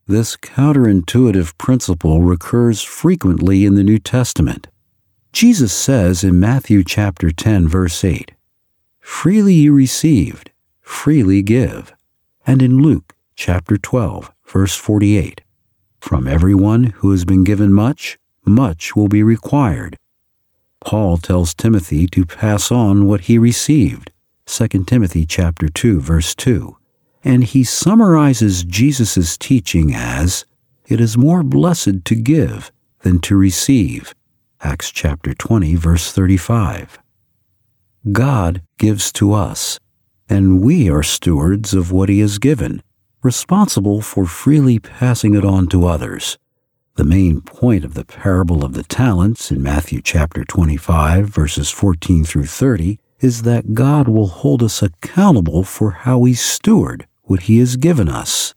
This counterintuitive principle recurs frequently in the New Testament. Jesus says in Matthew chapter 10, verse 8, "Freely you received, freely give." And in Luke chapter 12, verse 48, "From everyone who has been given much, much will be required." Paul tells Timothy to pass on what he received, 2 Timothy chapter 2, verse 2, and he summarizes Jesus' teaching as, "It is more blessed to give than to receive," Acts chapter 20, verse 35. God gives to us, and we are stewards of what he has given, responsible for freely passing it on to others. The main point of the parable of the talents in Matthew chapter 25, verses 14 through 30, is that God will hold us accountable for how we steward what he has given us.